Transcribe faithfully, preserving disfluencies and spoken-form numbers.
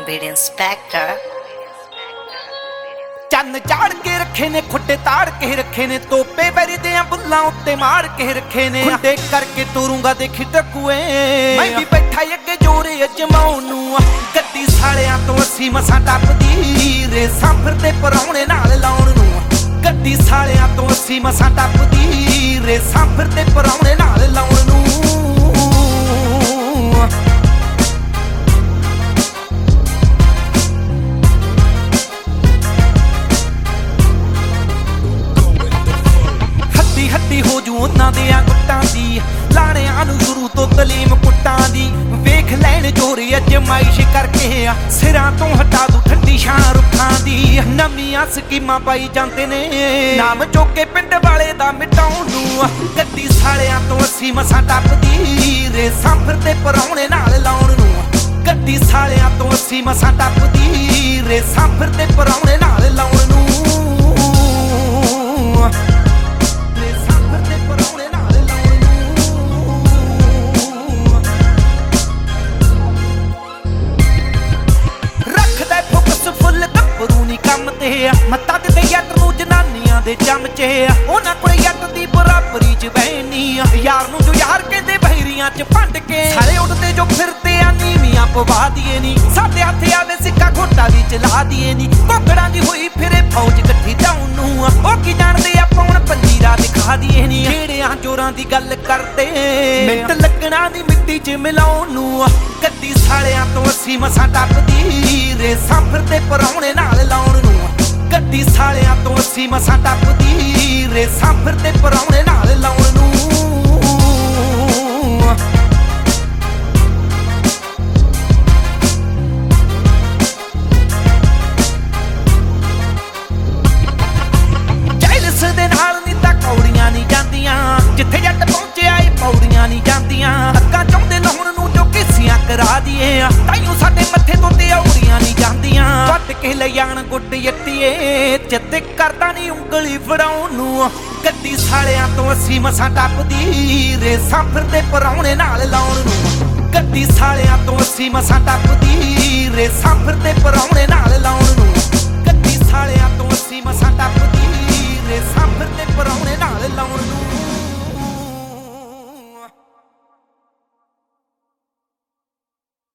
Beat Inspector ਚੰਨ ਚਾੜ ਕੇ ਰੱਖੇ ਨੇ ਖੁੱਡੇ ਤਾੜ ਕੇ ਰੱਖੇ ਨੇ ਤੋਪੇ ਵਰਦੇ ਆ ਬੁੱਲਾਂ ਉੱਤੇ ਮਾਰ ਕੇ ਰੱਖੇ ਨੇ ਖੁੱਡੇ ਕਰਕੇ ਤੁਰੂੰਗਾ ਦੇਖੀ ਟਕੂਏ ਮੈਂ ਵੀ ਬੈਠਾ ਅੱਗੇ ਜੋਰੇ ਅਜਮਾਉਣ ਨੂੰ ਗੱਡੀ ਸਾਲਿਆਂ ਤੋਂ ਅਸੀਂ ਮਸਾਂ ਟੱਪਦੀ ਰੇਸਾਂ ਫਿਰਦੇ ਪਰੌਣੇ ਨਾਲ ਲਾਉਣ ਨੂੰ ਗੱਡੀ ਸਾਲਿਆਂ ਤੋਂ ਅਸੀਂ ਮਸਾਂ ਟੱਪਦੀ ਰੇਸਾਂ ਫਿਰਦੇ ਪਰੌਣੇ ਨਾਲ ਲਾਉਣ ਨੂੰ ਹੱਦੀ ਹੋ ਜੂ ਉਹਨਾਂ ਦੇ ਆ ਗੁੱਟਾਂ ਦੀ ਲਾਣਿਆਂ ਨੂੰ ਸ਼ੁਰੂ ਤੋਂ ਤਲੀਮ ਕੁੱਟਾਂ ਦੀ ਵੇਖ ਲੈਣ ਜੋਰੇ ਅਜਮਾਇਸ਼ ਕਰਕੇ ਆ ਸਿਰਾਂ ਤੋਂ ਹਟਾ ਦੂ ਠੰਡੀ ਛਾਂ ਰੁੱਖਾਂ ਦੀ ਨਵੀਆਂ ਸਕੀਮਾਂ ਪਾਈ ਜਾਂਦੇ ਨੇ ਨਾਮ ਚੋਕੇ ਪਿੰਡ ਵਾਲੇ ਦਾ ਮਿਟਾਉਣ ਨੂੰ ਗੱਡੀ ਸਾਲਿਆਂ ਤੋਂ ਅਸੀਂ ਮਸਾਂ ਟੱਪਦੀ ਰੇਸਾਂ ਫਿਰਦੇ ਪਰੌਣੇ ਨਾਲ ਲਾਉਣ ਨੂੰ ਗੱਡੀ ਸਾਲਿਆਂ ਤੋਂ ਅਸੀਂ ਮਸਾਂ ਟੱਪਦੀ ਰੇਸਾਂ ਫਿਰਦੇ ਪਰੌਣੇ ਨਾਲ ਲਾਉਣ ਨੂੰ ਮੱਤਾ ਤੇ ਯੱਟ ਨੂੰ ਜਨਾਨੀਆਂ ਦੇ ਚਮਚੇ ਆ ਉਹਨਾਂ ਕੋਲ ਯੱਟ ਦੀ ਬਰਾਬਰੀ ਚ ਬਹਿਨੀ ਆ ਯਾਰ ਨੂੰ ਜੋ ਯਾਰ ਕਹਿੰਦੇ ਬਹਿਰੀਆਂ ਚ ਭੰਡ ਕੇ ਸਾਰੇ ਉੱਡਦੇ ਜੋ ਫਿਰਦੇ ਆ ਨੀਵੀਆਂ ਪਵਾ ਦੀਏ ਨੀ ਸਾਡੇ ਹੱਥ ਆਵੇ ਸਿੱਕਾ ਘੋਟਾ ਵੀ ਚਲਾ ਦੀਏ ਨੀ ਕੋਕੜਾਂ ਦੀ ਹੋਈ ਫਿਰੇ ਫੌਜ ਇਕੱਠੀ ਜਾਉਣ ਨੂੰ ਉਹ ਕੀ ਜਾਣਦੇ ਆਪਾਂ ਹੁਣ ਪੰਜੀਰਾ ਦਿਖਾ ਦੀਏ ਨੀ ਕਿਹੜਿਆਂ ਜੋਰਾਂ ਦੀ ਗੱਲ ਕਰਦੇ ਮਿੰਟ ਲੱਗਣਾ ਦੀ ਮਿੱਟੀ ਚ ਮਿਲਾਉਣ ਨੂੰ ਗੱਡੀ ਸਾਲਿਆਂ ਤੋਂ ਅਸੀਂ ਮਸਾਂ ਟੱਪਦੀ ਰੇਸਾਂ ਫਿਰਦੇ ਪਰੌਣੇ ਨਾਲ ਲਾਉਣ ਨੂੰ ਗੱਡੀ ਸਾਲਿਆਂ ਤੋਂ ਅਸੀਂ ਮਸਾਂ ਟੱਪਦੀ ਰੇਸਾਂ ਫਿਰਦੇ ਪਰੌਣੇ ਨਾਲ ਲਾਉਣ ਨੂੰ ਜੈਲਸ ਦੇ ਨਾਲ ਨੀ ਤਾਂ ਕੌੜੀਆਂ ਨਹੀਂ ਜਾਂਦੀਆਂ ਜਿੱਥੇ ਜੱਟ ਪਹੁੰਚਿਆ ਏ ਪੌੜੀਆਂ ਨਹੀਂ ਜਾਂਦੀਆਂ ਅੱਗਾ ਚਾਹੁੰਦੇ ਲਾਉਣ ਨੂੰ ਜੋ ਕਿਸੀਆਂ ਕਰਾ ਦੀਏ ਤਾਈਓ ਸਾਡੇ ਮੱਥੇ ਤੋਂ ਤੇ ਔੜੀਆਂ ਨਹੀਂ ਜਾਂਦੀਆਂ ਵੱਟ ਕੇ ਲੈ ਜਾਣ ਗੁੱਡ ਯੱਟੀਏ ਜਿੱਤੇ ਕਰਦਾ ਨਹੀਂ ਉਂਗਲੀ ਫੜਾਉਣ ਨੂੰ ਗੱਡੀ ਸਾਲਿਆਂ ਤੋਂ ਅਸੀਂ ਮਸਾਂ ਟੱਪਦੀ ਰੇਸਾਂ ਫਿਰਦੇ ਪਰੌਣੇ ਨਾਲ ਲਾਉਣ ਨੂੰ ਗੱਡੀ ਸਾਲਿਆਂ ਤੋਂ ਅਸੀਂ ਮਸਾਂ ਟੱਪਦੀ ਰੇਸਾਂ ਫਿਰਦੇ ਪਰੌਣੇ ਨਾਲ ਲਾਉਣ